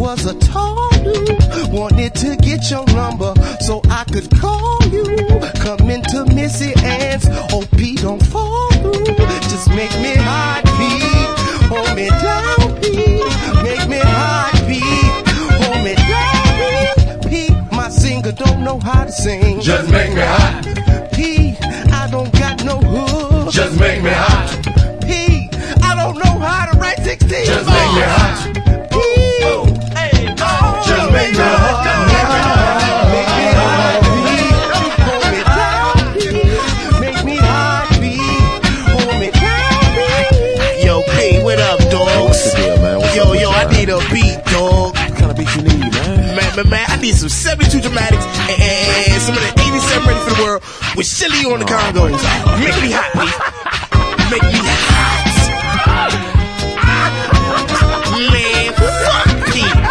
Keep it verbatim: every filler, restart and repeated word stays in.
was a tall dude. Wanted to get your number so I could call you. Come into Missy Ann's. Oh, P, don't fall through. Just make me hot, P. Hold me down, P. Make me hot, P. Hold me down, P. P, my singer don't know how to sing. Just make me hot. P, I don't got no hook. Just make me hot. P, I don't know how to write sixteen. Just make me hot. P, oh, hey, oh, just make me hot. Make me hot, P. Hold me down, P. Make me hot, P. Hold me down, P. Yo, P, what up, dog? What's the deal, man? What's Yo, up with yo, you, I man? need a beat, dog. What kind of beat you need, man? Man, man, man, I need some seventy-two dramatics and, and, and some of the eighty-seven Ready for the World with Chili on the congos. Make me hot, P. Make me hot.